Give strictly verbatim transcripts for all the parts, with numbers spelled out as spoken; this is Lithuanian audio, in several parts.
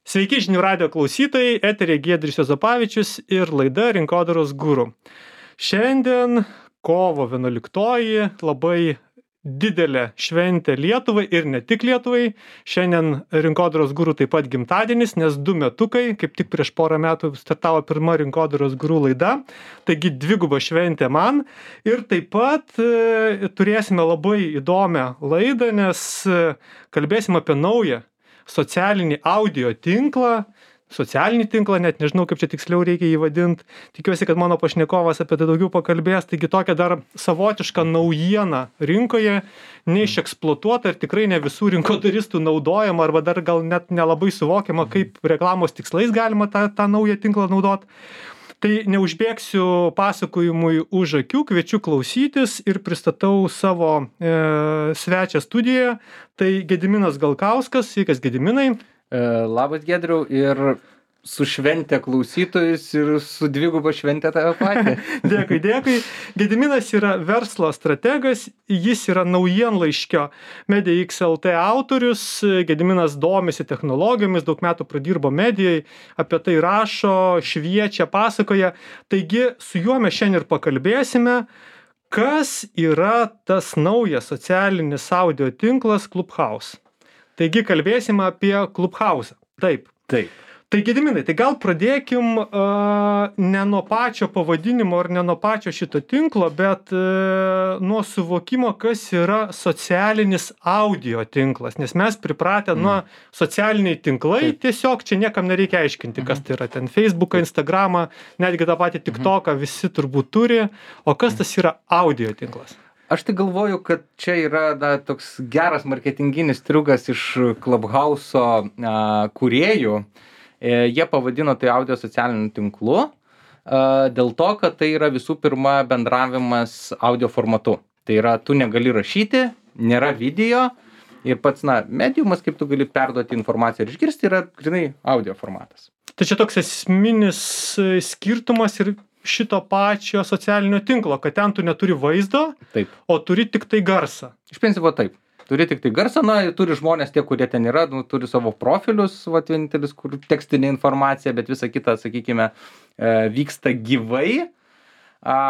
Sveiki žinių radijo klausytojai, eteryje Giedrius Juozapavičius ir laida Rinkodaros guru. Šiandien kovo vienuoliktoji, labai didelė šventė Lietuvai ir ne tik Lietuvai. Šiandien Rinkodaros guru taip pat gimtadienis, nes du metukai, kaip tik prieš porą metų startavo pirma Rinkodaros guru laida. Taigi dviguba šventė man. Ir taip pat e, turėsime labai įdomią laidą, nes e, kalbėsim apie naują socialinį audio tinklą, socialinį tinklą, net nežinau, kaip čia tiksliau reikia jį vadinti. Tikiuosi, kad mano pašnekovas apie tai daugiau pakalbės. Taigi tokia dar savotiška naujiena rinkoje, neišeksploatuota ir tikrai ne visų rinkodaristų naudojama, arba dar gal net nelabai suvokiama, kaip reklamos tikslais galima tą, tą naują tinklą naudoti. Tai neužbėgsiu pasakojimui už akių, kviečiu klausytis ir pristatau savo e, svečią studijoje. Tai Gediminas Galkauskas. Sveikas, Gediminai. E, labas, Giedriau, ir su švente klausytojus ir su dviguba švente tave patį. Dėkui, dėkui. Gediminas yra verslo strategas, jis yra naujienlaiškio Media X L T autorius. Gediminas domisi technologijomis, daug metų pradirbo medijai, apie tai rašo, šviečia, pasakoja. Taigi su juo mes šiandien ir pakalbėsime, kas yra tas naujas socialinis audio tinklas Clubhouse. Taigi kalbėsime apie Clubhouse. Taip. Taip. Tai Gediminai, tai gal pradėkim uh, ne nuo pačio pavadinimo ar ne nuo pačio šito tinklo, bet uh, nuo suvokimo, kas yra socialinis audio tinklas. Nes mes pripratę mm. nuo socialiniai tinklai, Taip. Tiesiog čia niekam nereikia aiškinti, kas tai yra ten Facebooką, Instagramą, netgi tą patį TikToką visi turbūt turi. O kas tas yra audio tinklas? Aš tai galvoju, kad čia yra na, toks geras marketinginis triukas iš Clubhouse'o uh, kūrėjų. Jie pavadino tai audio socialiniu tinklu, dėl to, kad tai yra visų pirma bendravimas audio formatu. Tai yra, tu negali rašyti, nėra video ir pats, na, mediumas, kaip tu gali perduoti informaciją ir išgirsti, yra grynai audio formatas. Tai čia toks esminis skirtumas ir šito pačio socialinio tinklo, kad ten tu neturi vaizdo, Taip. O turi tik tai garsą. Iš principo taip. Turi tik tai garsą, na, turi žmonės tie, kurie ten yra, nu, turi savo profilius, vat vienintelis, kur tekstinė informacija, bet visa kita, sakykime, vyksta gyvai. A,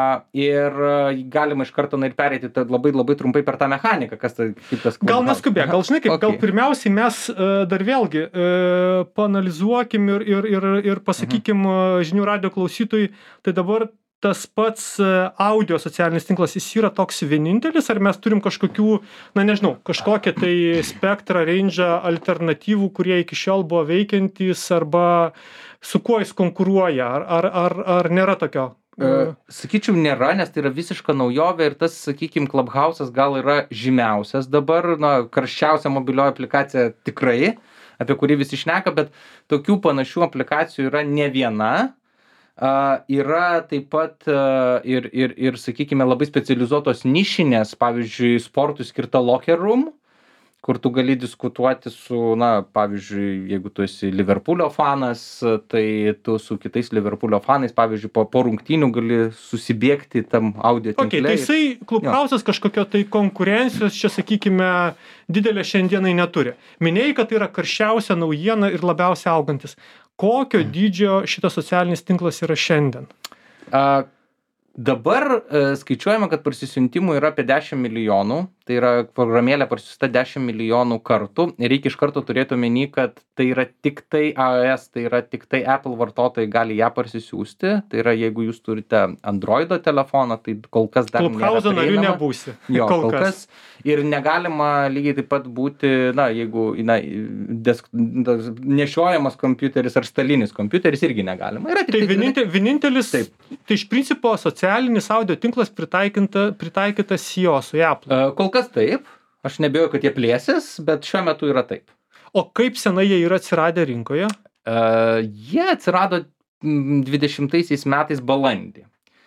ir galima iš karto na, ir perėti labai labai trumpai per tą mechaniką, kas tai kaip tas... Gal neskubėk, gal žinai, kaip, okay. gal pirmiausiai mes dar vėlgi paanalizuokim ir, ir, ir, ir pasakykim uh-huh. žinių radijo klausytojui, tai dabar tas pats audio socialinis tinklas, jis yra toks vienintelis, ar mes turim kažkokių, na nežinau, kažkokią tai spektrą, range alternatyvų, kurie iki šiol buvo veikiantys, arba su kuo jis konkuruoja, ar, ar, ar, ar nėra tokio? Uh, sakyčiau, nėra, nes tai yra visiška naujovė ir tas, sakykim, Clubhouse'as gal yra žymiausias dabar, na, karščiausia mobilioji aplikacija tikrai, apie kurį visi šneka, bet tokių panašių aplikacijų yra ne viena. Uh, yra taip pat uh, ir, ir, ir, sakykime, labai specializuotos nišinės, pavyzdžiui, sportui skirta Locker Room, kur tu gali diskutuoti su, na, pavyzdžiui, jeigu tu esi Liverpoolio fanas, tai tu su kitais Liverpoolio fanais, pavyzdžiui, po, po rungtynių gali susibėgti tam audio tinkle. Okay, tai jisai Clubhouse'as kažkokio tai konkurencijos čia, sakykime, didelė šiandienai neturi. Minėjai, kad tai yra karščiausia naujiena ir labiausiai augantis. Kokio dydžio šitas socialinis tinklas yra šiandien? A, dabar a, skaičiuojama, kad parsisiuntimų yra apie dešimt milijonų. Tai yra programėlė parsisiųsta dešimt milijonų kartų. Ir reikia iš karto turėti omeny, kad tai yra tik tai iOS, tai yra tik tai Apple vartotojai gali ją parsisiųsti. Tai yra, jeigu jūs turite Androido telefoną, tai kol kas dar nėra prieinama. Clubhouse'o nariu nebūsi. Jo, kol, kol kas. Ir negalima lygiai taip pat būti, na, jeigu na, desk, nešiojamas kompiuteris ar stalinis kompiuteris irgi negalima. Yra tik tai vieninte, vienintelis, taip. Tai iš principo socialinis audio tinklas pritaikytas iOS'ui, Apple. Kol kas taip. Aš nebijau, kad jie plėsis, bet šiuo metu yra taip. O kaip senai jie yra atsiradę rinkoje? Uh, jie atsirado dvidešimtaisiais metais balandį.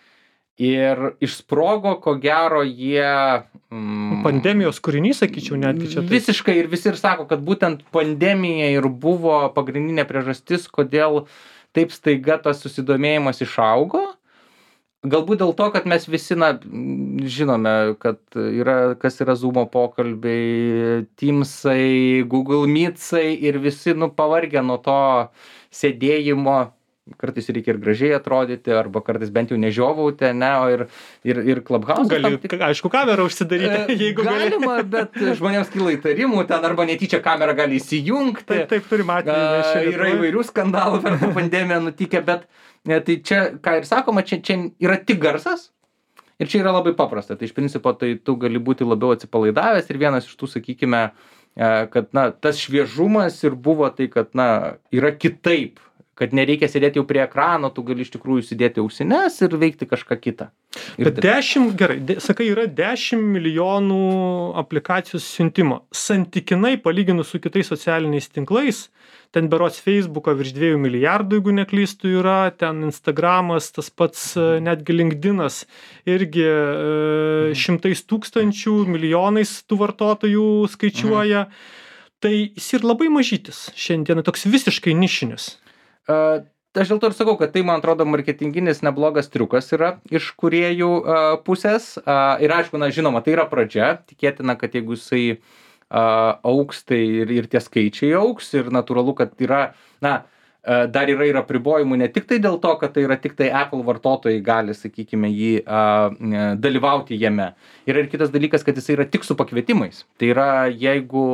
Ir išsprogo, ko gero, jie... Mm, pandemijos kūrinys, sakyčiau, netgi čia. Tai. Visiškai ir visi ir sako, kad būtent pandemija ir buvo pagrindinė priežastis, kodėl taip staiga tas susidomėjimas išaugo. Galbūt dėl to, kad mes visi, na, žinome, kad yra, kas yra Zoomo pokalbiai, Teamsai, Google Meetsai ir visi, nu, pavargę nuo to sėdėjimo, kartais reikia ir gražiai atrodyti, arba kartais bent jau nežiovauti, ne, o ir, ir, ir Clubhouse. Gali, tik... aišku, kamerą užsidaryti, jeigu galima, gali. Bet žmonėms kyla įtarimų, ten arba netyčia kamera gali įsijungti. Taip, taip, turim atvejį. Yra įvairių skandalų per tą pandemiją nutikę, bet tai čia, ką ir sakoma, čia, čia yra tik garsas ir čia yra labai paprasta. Tai iš principo, tai tu gali būti labiau atsipalaidavęs ir vienas iš tų, sakykime, kad, na, tas šviežumas ir buvo tai, kad, na, yra kitaip, kad nereikia sėdėti jau prie ekrano, tu gali iš tikrųjų sėdėti ausines ir veikti kažką kitą. Ir Bet dešimt, gerai, de, sakai, yra dešimt milijonų aplikacijų siuntimo. Santykinai, palyginus su kitais socialiniais tinklais, ten berods Facebooko virš dviejų milijardų, jeigu neklystu, yra, ten Instagramas, tas pats netgi LinkedInas, irgi e, šimtais tūkstančių, milijonais tų vartotojų skaičiuoja. Mhm. Tai jis ir labai mažytis šiandien, toks visiškai nišinis. Uh, aš dėl to ir sakau, kad tai, man atrodo, marketinginis neblogas triukas yra iš kūrėjų uh, pusės. Uh, ir aišku, na, žinoma, tai yra pradžia. Tikėtina, kad jeigu jisai uh, auks, tai ir, ir tie skaičiai auks. Ir natūralu, kad yra, na, uh, dar yra ir apribojimų ne tik tai dėl to, kad tai yra tik tai Apple vartotojai gali, sakykime, jį uh, dalyvauti jame. Yra ir kitas dalykas, kad jisai yra tik su pakvietimais. Tai yra, jeigu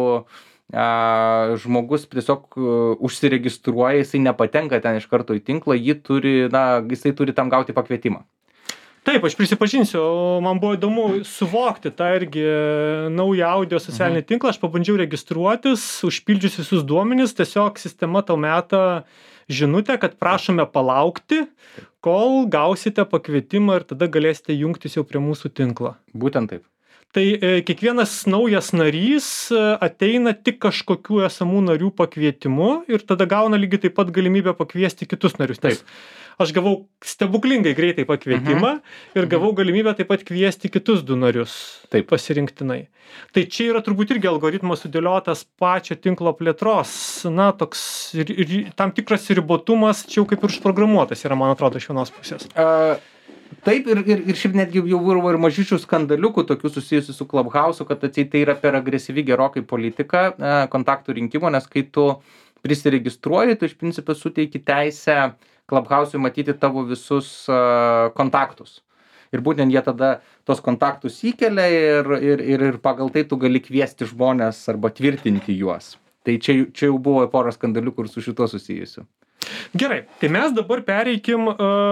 a, žmogus tiesiog užsiregistruoja, jisai nepatenka ten iš karto į tinklą, jį turi, na, jisai turi tam gauti pakvietimą. Taip, aš prisipažinsiu, man buvo įdomu suvokti tą irgi naują audio socialinį mhm. tinklą, aš pabandžiau registruotis, užpildžius visus duomenis, tiesiog sistema tau meta žinutę, kad prašome palaukti, kol gausite pakvietimą ir tada galėsite jungtis jau prie mūsų tinklo. Būtent taip. Tai e, kiekvienas naujas narys ateina tik kažkokių esamų narių pakvietimu ir tada gauna lygiai taip pat galimybę pakviesti kitus narius. Taip. Aš gavau stebuklingai greitai pakvietimą mhm. ir gavau galimybę taip pat kviesti kitus du narius. Taip. Pasirinktinai. Tai čia yra turbūt irgi algoritmas sudėliotas pačio tinklo plėtros. Na, toks ir, ir, tam tikras ribotumas, čia jau kaip ir užprogramuotas yra, man atrodo, iš vienos pusės. Uh... Taip, ir, ir, ir šiaip netgi jau buvo ir mažyčių skandaliukų tokių susijusių su Clubhouse'u, kad atseit tai yra per agresyvi gerokai politika e, kontaktų rinkimo, nes kai tu prisiregistruoji, tu iš principo suteiki teisę Clubhouse'ui matyti tavo visus e, kontaktus. Ir būtent jie tada tos kontaktus įkelia ir, ir, ir, ir pagal tai tu gali kviesti žmonės arba tvirtinti juos. Tai čia, čia jau buvo pora skandaliukų ir su šituo susijusiu. Gerai, tai mes dabar pereikim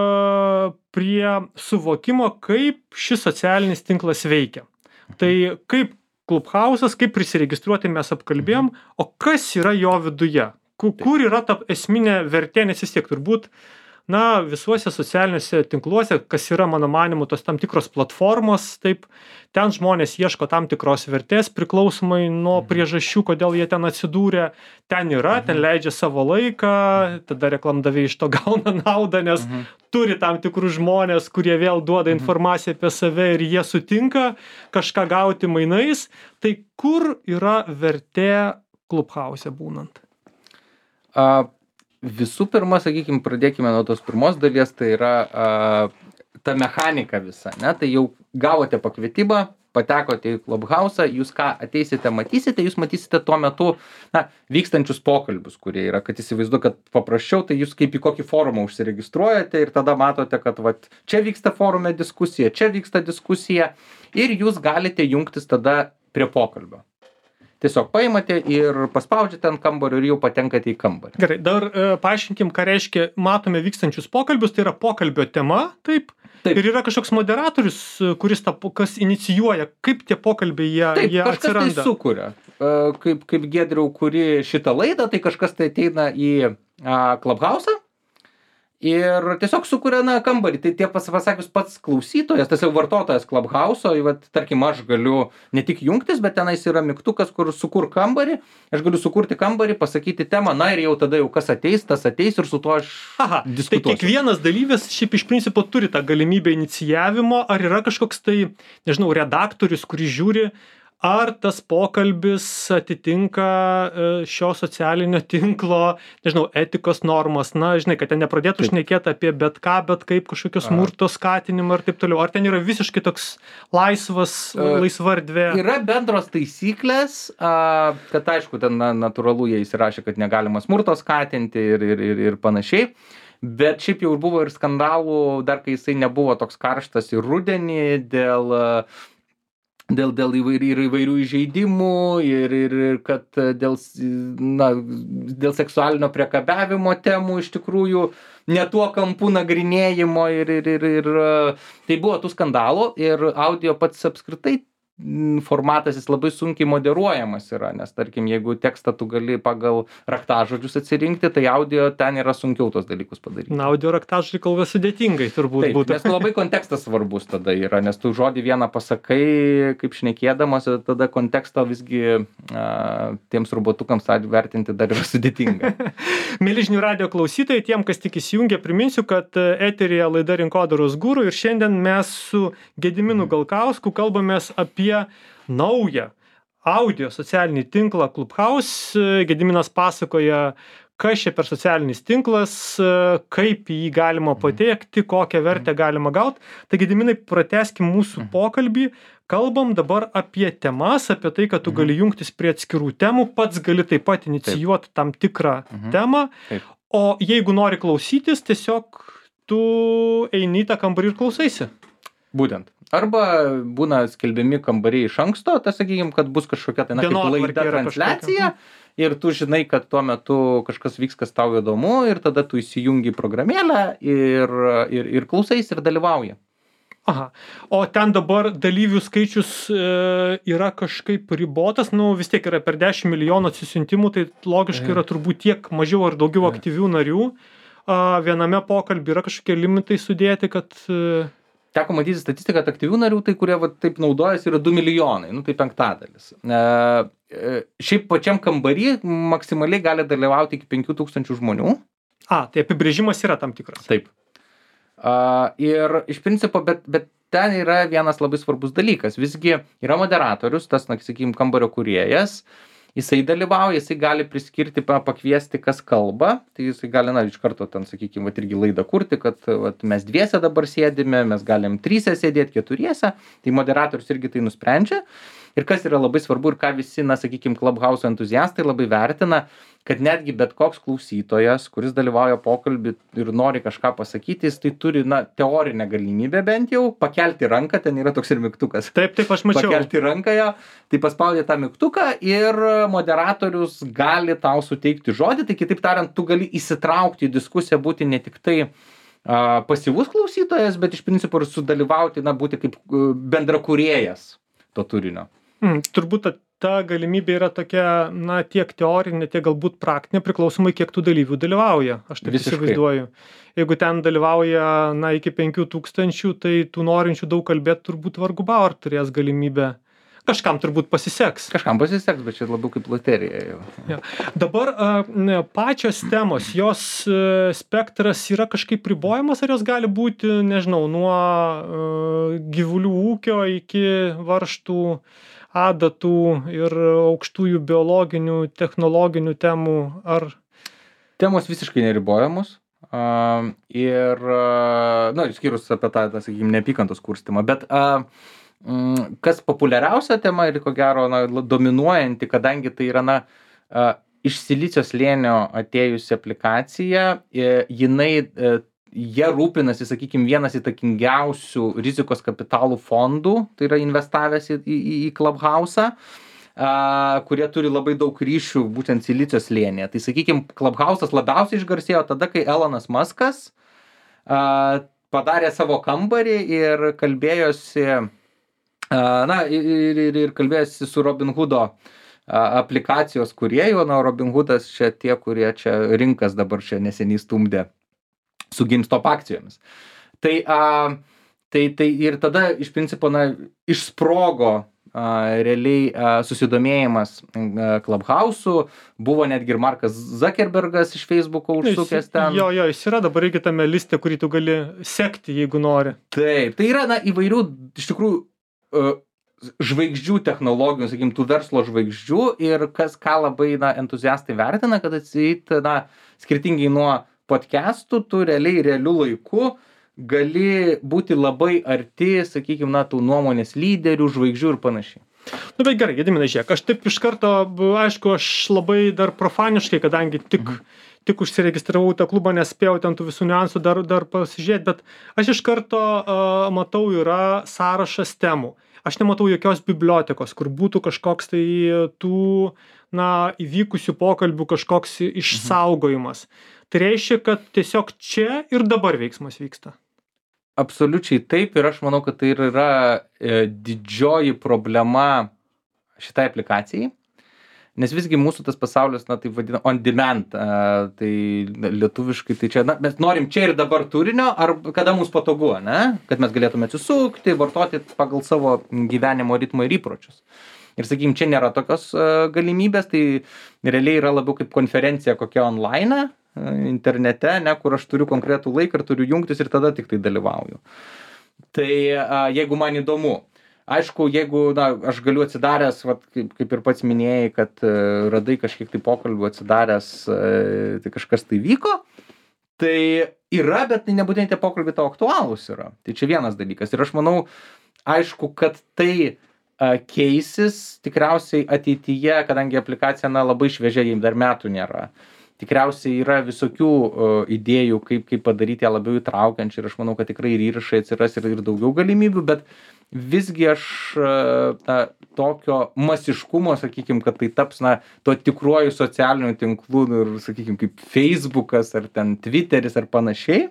uh, prie suvokimo, kaip šis socialinis tinklas veikia. Tai kaip Clubhouse'as, kaip prisiregistruoti mes apkalbėjom, o kas yra jo viduje? Kur, kur yra ta esminė vertė, nes vis tiek turbūt, na, visuose socialiniuose tinkluose, kas yra, mano manimu, tos tam tikros platformos, taip, ten žmonės ieško tam tikros vertės priklausomai nuo mhm. priežasčių, kodėl jie ten atsidūrė. Ten yra, mhm. ten leidžia savo laiką, tada reklamdaviai iš to gauna naudą, nes mhm. turi tam tikrus žmonės, kurie vėl duoda informaciją apie save ir jie sutinka kažką gauti mainais. Tai kur yra vertė Clubhouse'e būnant? Uh... Visų pirma, sakykime, pradėkime nuo tos pirmos dalies, tai yra a, ta mechanika visa, ne? Tai jau gavote pakvietimą, patekote į Clubhouse'ą, jūs ką ateisite, matysite, jūs matysite tuo metu, na, vykstančius pokalbius, kurie yra, kad įsivaizduoju, kad paprasčiau, tai jūs kaip į kokį forumą užsiregistruojate ir tada matote, kad vat, čia vyksta forume diskusija, čia vyksta diskusija ir jūs galite jungtis tada prie pokalbio. Tiesiog paimate ir paspaudžiate ant kambario ir jau patenkate į kambarį. Gerai, dar e, paaiškinkim, ką reiškia matome vykstančius pokalbius, tai yra pokalbio tema, taip? Taip. Ir yra kažkoks moderatorius, kuris tą, kas inicijuoja, kaip tie pokalbiai jie, taip, jie kažkas atsiranda. Tai sukuria. E, kaip, kaip Giedriau, kuri šitą laidą, tai kažkas tai ateina į a, Clubhouse'ą ir tiesiog sukuria, na, kambarį. Tai tie pasakius pats klausytojas, tas jau vartotojas Clubhouse'o, vat, tarkim, aš galiu ne tik jungtis, bet tenais yra mygtukas, kur sukur kambarį, aš galiu sukurti kambarį, pasakyti temą, na ir jau tada jau kas ateis, tas ateis ir su tuo aš Aha, diskutuosiu. Tai kiekvienas dalyvis šiaip iš principo turi tą galimybę inicijavimo, ar yra kažkoks tai, nežinau, redaktorius, kuris žiūri, ar tas pokalbis atitinka šio socialinio tinklo, nežinau, etikos normas, na, žinai, kad ten nepradėtų šnekėti apie bet ką, bet kaip kažkokio smurto skatinimą ir taip toliau. Ar ten yra visiškai toks laisvas, laisva erdvė? Yra bendros taisyklės, kad aišku, ten na, natūralu jie įsirašė, kad negalima smurto skatinti ir, ir, ir, ir panašiai. Bet šiaip jau buvo ir skandalų, dar kai jisai nebuvo toks karštas ir rudenį dėl dėl, dėl įvairių, ir įvairių įžeidimų ir, ir, ir kad dėl, na, dėl seksualinio priekabiavimo temų iš tikrųjų ne tuo kampu nagrinėjimo ir, ir, ir, ir tai buvo tų skandalų ir audio pats apskritai formatas jis labai sunkiai moderuojamas yra, nes tarkim, jeigu tekstą tu gali pagal raktažodžius atsirinkti, tai audio ten yra sunkiau tos dalykus padaryti. Na, audio raktažodžiai kalba sudėtingai turbūt Taip, būtų. Nes labai kontekstas svarbus tada yra, nes tu žodį vieną pasakai, kaip šnekėdamas, tada konteksto visgi a, tiems robotukams vertinti dar yra sudėtinga. Mėly žinių radijo klausytojai, tiem, kas tik įsijungia, priminsiu, kad eteryje laida Rinkodaros guru ir šiandien mes su Gediminu Galkausku kalbamės apie naują audio socialinį tinklą Clubhouse. Gediminas pasakoja, kas čia per socialinis tinklas, kaip į jį galima patekti, kokią vertę galima gauti. Tai Gediminai, pratęskim mūsų pokalbį. Kalbam dabar apie temas, apie tai, kad tu gali jungtis prie atskirų temų, pats gali taip pat inicijuoti tam tikrą Mhm. temą, Taip. o jeigu nori klausytis, tiesiog tu eini į tą kambarį ir klausaisi. Būtent. Arba būna skelbiami kambariai iš anksto, tai sakykime, kad bus kažkokia tai na, kaip Dienotvarkė laida yra transliacija ir tu žinai, kad tuo metu kažkas vyks, kas tau įdomu ir tada tu įsijungi programėlę ir, ir, ir klausais ir dalyvauji. Aha. O ten dabar dalyvių skaičius e, yra kažkaip ribotas, nu vis tiek yra per dešimt milijonų atsisiuntimų, tai logiškai yra turbūt tiek mažiau ar daugiau aktyvių narių. A, viename pokalbį yra kažkokie limitai sudėti, kad... E, Teko matyti statistiką, kad aktyvių narių, tai kurie va, taip naudojasi, yra du milijonai, nu tai penktadalis. E, e, šiaip pačiam kambarį maksimaliai gali dalyvauti iki penkių tūkstančių žmonių. A, tai apibrėžimas yra tam tikras. Taip. A, ir iš principo, bet, bet ten yra vienas labai svarbus dalykas. Visgi yra moderatorius, tas, na, sakykime, kambario kūrėjas. Jisai dalyvauja, jisai gali priskirti, pakviesti, kas kalba, tai jisai gali, na, iš karto ten, sakykime, vat, irgi laidą kurti, kad vat, mes dviese dabar sėdime, mes galim tryse sėdėti, keturiese, tai moderatorius irgi tai nusprendžia. Ir kas yra labai svarbu ir ką visi, na, sakykime, Clubhouse entuziastai labai vertina, kad netgi bet koks klausytojas, kuris dalyvauja pokalbį ir nori kažką pasakyti, jis tai turi, na, teorinę galimybę bent jau pakelti ranką, ten yra toks ir mygtukas. Taip, taip, aš mačiau. Pakelti ranką jo, tai paspaudė tą mygtuką ir moderatorius gali tau suteikti žodį, tai kitaip tariant, tu gali įsitraukti į diskusiją, būti ne tik tai a, pasyvus klausytojas, bet iš principo ir sudalyvauti, na, būti kaip bendrakūrėjas to turinio. Mm, turbūt ta, ta galimybė yra tokia, na, tiek teorinė, tiek galbūt praktinė, priklausomai kiek tų dalyvių dalyvauja. Aš taip Visiškai. įsivaizduoju. Jeigu ten dalyvauja, na, iki penkių tūkstančių, tai tų norinčių daug kalbėti turbūt vargu bau ar turės galimybę. Kažkam turbūt pasiseks. Kažkam pasiseks, bet čia labiau kaip loterija jau. Ja. Dabar a, ne, pačios temos, jos e, spektras yra kažkaip ribojamas, ar jos gali būti, nežinau, nuo e, gyvulių ūkio iki varžtų, adatų ir aukštųjų biologinių, technologinių temų, ar... Temos visiškai neribojamos. Uh, ir, uh, na, išskyrus apie tą, tą sakykime, neapykantos kurstymą, bet uh, mm, kas populiariausia tema ir ko gero, na, dominuojanti, kadangi tai yra, na, uh, iš silicio slėnio atėjusi aplikacija, uh, jinai... Uh, Jie rūpinasi, sakykime, vienas įtakingiausių rizikos kapitalų fondų, tai yra investavęs į, į, į Clubhouse'ą, a, kurie turi labai daug ryšių būtent silicio slėnyje. Tai, sakykime, Clubhouse'as labiausiai išgarsėjo tada, kai Elonas Muskas a, padarė savo kambarį ir kalbėjosi, a, na, ir, ir, ir kalbėjosi su Robin Hoodo a, aplikacijos kūrėjų, na, Robin Hoodas čia tie, kurie čia rinkas dabar čia neseniai stumdė su GameStop akcijomis. Tai, a, tai, tai ir tada iš principo, na, išsprogo a, realiai a, susidomėjimas a, Clubhouse'u, buvo netgi ir Markas Zuckerbergas iš Facebook'o užsukęs ten. Jo, jo, jis yra dabar irgi tame liste, kurį tu gali sekti, jeigu nori. Taip, tai yra, na, įvairių, iš tikrųjų, a, žvaigždžių technologijų, sakykim, tų verslo žvaigždžių ir kas, ką labai, na, entuziastai vertina, kad atseit, na, skirtingai nuo podcastų, tu realiai realiu laiku gali būti labai arti, sakykim, na, tų nuomonės lyderių, žvaigždžių ir panašiai. Nu, bet gerai, Gediminai, žiūrėk, aš taip iš karto, aišku, aš labai dar profaniškai, kadangi tik, mhm. tik užsiregistravau tą klubą, nespėjau ten tų visų niuansų dar, dar pasižiūrėti, bet aš iš karto uh, matau, yra sąrašas temų. Aš nematau jokios bibliotekos, kur būtų kažkoks tai tų, na, įvykusių pokalbių kažkoks išsaugojimas. Mhm. Tai reiškia, kad tiesiog čia ir dabar veiksmas vyksta. Absoliučiai taip ir aš manau, kad tai ir yra e, didžioji problema šitai aplikacijai, nes visgi mūsų tas pasaulis, na, taip vadina, on demand, e, tai lietuviškai, tai čia, na, mes norim čia ir dabar turinio, ar kada mums patogu, ne, kad mes galėtume atsisukti, vartoti pagal savo gyvenimo ritmą ir įpročius. Ir sakykim, čia nėra tokios e, galimybės, tai realiai yra labiau kaip konferencija kokia online, internete, ne, kur aš turiu konkretų laiką ir turiu jungtis ir tada tik tai dalyvauju. Tai a, jeigu man įdomu, aišku, jeigu, na, aš galiu atsidaręs, vat, kaip, kaip ir pats minėjai, kad e, radai kažkiek tai pokalbių atsidaręs, e, tai kažkas tai vyko, tai yra, bet tai nebūtinai tie pokalbiai tau aktualūs yra. Tai čia vienas dalykas. Ir aš manau, aišku, kad tai a, keisis tikriausiai ateityje, kadangi aplikacija, na, labai šviežia, jai dar metų nėra. Tikriausiai yra visokių uh, idėjų, kaip, kaip padaryti ją labiau įtraukiančią ir aš manau, kad tikrai ir įrašai atsiras ir, ir daugiau galimybių, bet visgi aš uh, na, tokio masiškumo, sakykime, kad tai taps, na, tuo tikruoju socialiniu tinklu ir, sakykime, kaip Facebookas ar ten Twitteris ar panašiai,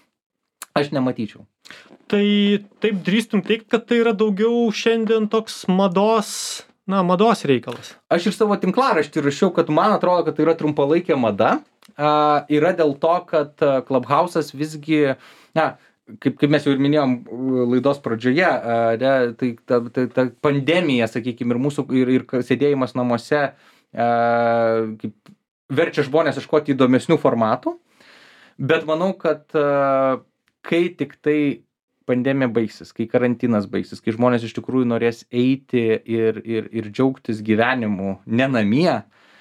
aš nematyčiau. Tai taip drįstum teigt, kad tai yra daugiau šiandien toks mados... Na, mados reikalas. Aš ir savo tinklaraštį rašiau, kad man atrodo, kad tai yra trumpalaikė mada. A, yra dėl to, kad Clubhouse'as visgi, na, kaip, kaip mes jau ir minėjom laidos pradžioje, a, ne, tai ta, ta, ta pandemija, sakykime, ir mūsų ir, ir sėdėjimas namuose a, kaip, verčia žmonės ieškoti įdomesnių formatų. Bet manau, kad a, kai tik tai pandemija baigsis, kai karantinas baigsis, kai žmonės iš tikrųjų norės eiti ir, ir, ir džiaugtis gyvenimu ne namie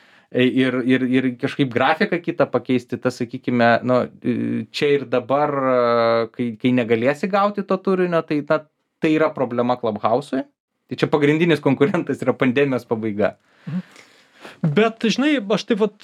ir, ir, ir kažkaip grafiką kitą pakeisti, tas, sakykime, nu, čia ir dabar, kai, kai negalėsi gauti to turinio, tai, na, tai yra problema Clubhouse'ui. Tai čia pagrindinis konkurentas yra pandemijos pabaiga. Mhm. Bet, žinai, aš taip vat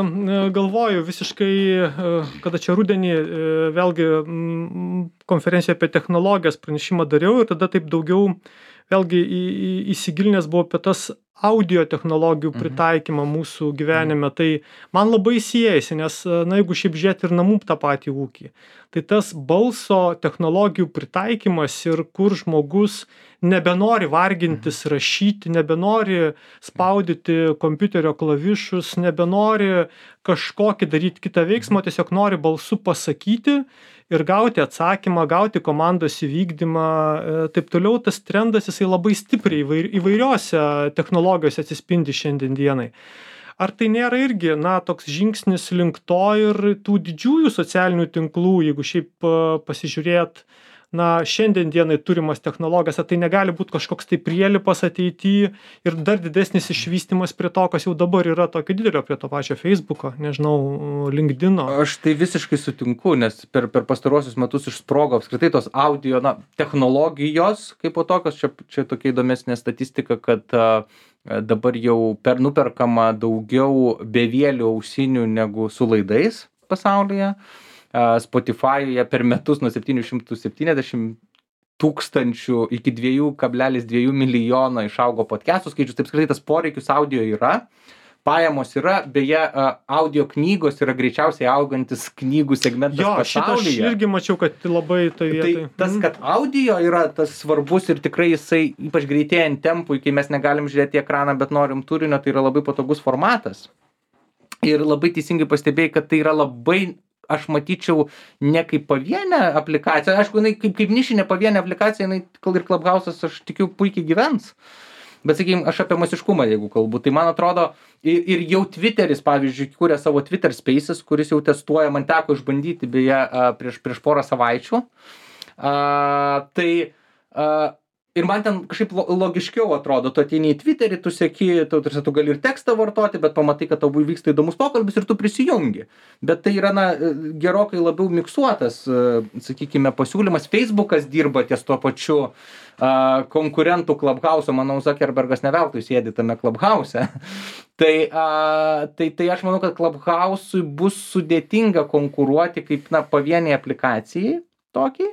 galvoju visiškai, kada čia rudenį vėlgi konferenciją apie technologijas pranešimą dariau ir tada taip daugiau vėlgi įsigilinęs buvo apie tas audio technologijų pritaikymą mūsų gyvenime. Tai man labai siejasi, nes, na, jeigu šiaip žiūrėti ir namų tą patį ūkį, tai tas balso technologijų pritaikymas ir kur žmogus nebenori vargintis rašyti, nebenori spaudyti kompiuterio klavišus, nebenori kažkokį daryti kitą veiksmą, tiesiog nori balsu pasakyti ir gauti atsakymą, gauti komandos įvykdymą, taip toliau, tas trendas jisai labai stipriai įvairiose technologijose atsispindi šiandien dienai. Ar tai nėra irgi, na, toks žingsnis link to ir tų didžiųjų socialinių tinklų, jeigu šiaip pasižiūrėt, na, šiandien dienai turimas technologijas, ar tai negali būti kažkoks tai prielipas ateityje ir dar didesnis išvystymas prie to, kas jau dabar yra tokio didelio, prie to pačio Facebooko, nežinau, LinkedIno. Aš tai visiškai sutinku, nes per, per pastaruosius metus išsprogo apskritai tos audio, na, technologijos kaip po tokios, čia, čia tokia įdomesnė statistika, kad a, dabar jau per nuperkama daugiau bevėlių ausinių negu su laidais pasaulyje. Spotify'uje per metus nuo septynių šimtų septyniasdešimt tūkstančių iki dviejų kablelis dviejų milijono išaugo podcastų skaičius, taip skaitai tas poreikis audio yra, pajamos yra, beje, audio knygos yra greičiausiai augantis knygų segmentas jo, pasaulyje. Jo, šitą aš irgi mačiau, kad labai tai vietoj. Tai tas, kad audio yra tas svarbus ir tikrai jisai, ypač greitėjant tempui, kai mes negalim žiūrėti į ekraną, bet norim turinio, tai yra labai patogus formatas. Ir labai teisingai pastebėjai, kad tai yra labai, aš matyčiau, ne kaip pavienę aplikaciją, aišku, jinai kaip, kaip nišinė pavienė aplikacija, jinai ir Clubhouse'as, aš tikiu, puikiai gyvens. Bet, sakykime, aš apie masiškumą, jeigu kalbu, tai man atrodo, ir, ir jau Twitteris, pavyzdžiui, kūrė savo Twitter Spaces, kuris jau testuoja, man teko išbandyti, beje, prieš, prieš porą savaičių. A, tai a, ir man ten kažkaip lo logiškiau atrodo, tu ateini į Twitterį, tu seki, tu, tarsi, tu gali ir tekstą vartoti, bet pamatai, kad tau vyksta įdomus pokalbis ir tu prisijungi. Bet tai yra, na, gerokai labiau miksuotas, sakykime, pasiūlymas. Facebookas dirba ties tuo pačiu uh, konkurentų Clubhouse, manau, Zuckerbergas ne veltui sėdi tame Clubhouse. tai, uh, tai, tai aš manau, kad Clubhouse'ui bus sudėtinga konkuruoti kaip, na, pavieniai aplikacijai tokį.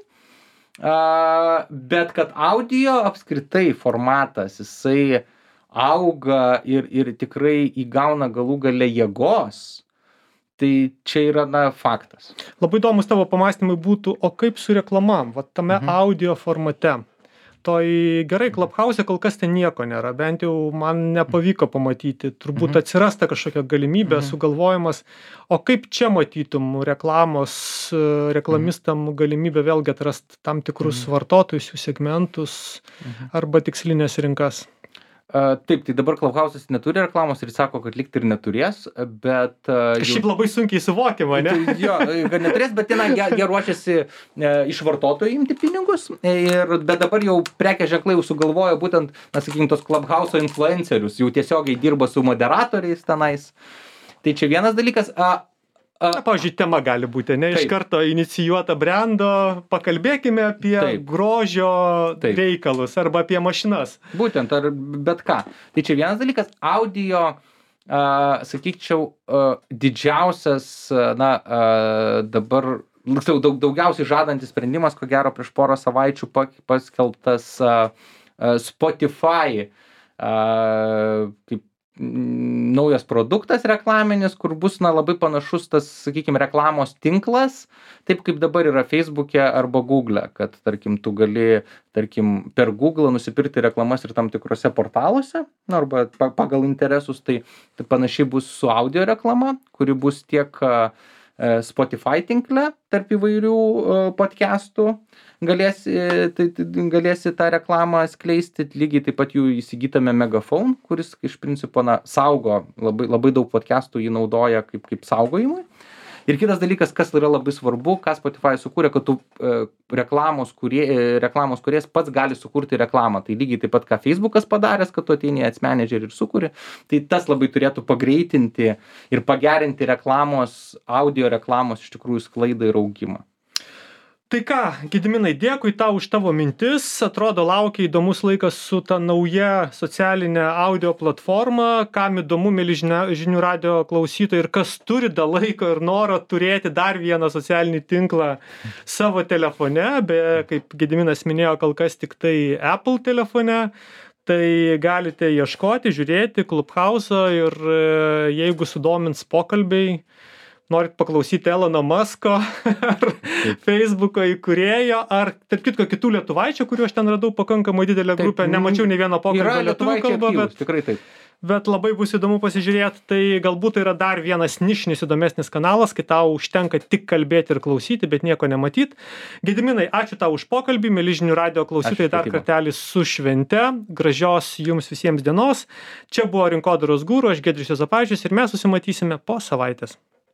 Uh, bet kad audio apskritai formatas, jisai auga ir, ir tikrai įgauna galų gale jėgos, tai čia yra, na, faktas. Labai įdomus tavo pamąstymai būtų, o kaip su reklamam, va tame mhm. audio formate. Toj gerai, Clubhouse kol kas ten nieko nėra, bent jau man nepavyko pamatyti, turbūt mhm. atsirasta kažkokia galimybė, mhm. sugalvojimas, o kaip čia matytum reklamos, reklamistam galimybę vėlgi atrasti tam tikrus mhm. vartotojus, jų segmentus mhm. arba tikslinės rinkas? Uh, taip, tai dabar Clubhouse'as neturi reklamos ir sako, kad lyg ir neturės, bet... Uh, jau... Šiaip labai sunkiai suvokiama, ne? Tai, jo, kad neturės, bet jie, jie ruošiasi uh, iš vartotojų imti pinigus, ir, bet dabar jau prekės ženklai jau sugalvojo būtent, na, sakykim, tos Clubhouse influencerius, jau tiesiogiai dirba su moderatoriais tenais. Tai čia vienas dalykas... Uh, Na, pavyzdžiui, tema gali būti, ne, iš karto inicijuota brendo, pakalbėkime apie taip. grožio taip. reikalus arba apie mašinas. Būtent, ar bet ką. Tai čia vienas dalykas, audio, uh, sakyčiau, uh, didžiausias, uh, na, uh, dabar daug, daugiausiai žadantis sprendimas, ko gero prieš porą savaičių paskelbtas uh, uh, Spotify, uh, kaip naujas produktas reklaminis, kur bus, na, labai panašus tas, sakykime, reklamos tinklas, taip kaip dabar yra Facebook'e arba Google'e, kad, tarkim, tu gali, tarkim, per Google nusipirkti reklamas ir tam tikrose portaluose, na, arba pagal interesus, tai, tai panašiai bus su audio reklama, kuri bus tiek Spotify tinkle tarp įvairių podcastų, galėsi, tai, tai, galėsi tą reklamą skleisti, lygiai taip pat jų įsigytame Megaphone, kuris iš principo, na, saugo, labai, labai daug podcastų jį naudoja kaip, kaip saugojimui. Ir kitas dalykas, kas yra labai svarbu, ką Spotify sukūrė, kad tu e, reklamos, kurie, e, reklamos kuriejas pats gali sukurti reklamą. Tai lygiai taip pat, ką Facebookas padaręs, kad tu ateini į Ads Manager ir sukuri. Tai tas labai turėtų pagreitinti ir pagerinti reklamos, audio reklamos iš tikrųjų sklaidą ir augimą. Tai ką, Gediminai, dėkui tau už tavo mintis. Atrodo, laukia įdomus laikas su ta nauja socialinė audio platforma. Kam įdomu, mėly žinių radio klausytojai, ir kas turi da laiko ir noro turėti dar vieną socialinį tinklą savo telefone, be, kaip Gediminas minėjo, kol kas tik tai Apple telefone. Tai galite ieškoti, žiūrėti Clubhouse'o ir jeigu sudomins pokalbiai, norit paklausyti Elono Musko ar Facebooko įkūrėjo, ar tarp kitko kitų lietuvaičių, kuriuo aš ten radau pakankamai didelę grupę, taip, nemačiau nei vieno pokalbio lietuvių kalbą, bet, tikrai taip. bet labai bus įdomu pasižiūrėti, tai galbūt tai yra dar vienas nišinis įdomesnis kanalas, kai tau užtenka tik kalbėti ir klausyti, bet nieko nematyti. Gediminai, ačiū tau už pokalbį, mėly žinių radio klausytojai, dar kartelį su švente, gražios jums visiems dienos. Čia buvo Rinkodaros guru, aš Giedrius Juozapavičius ir mes susimatysime po savaitės.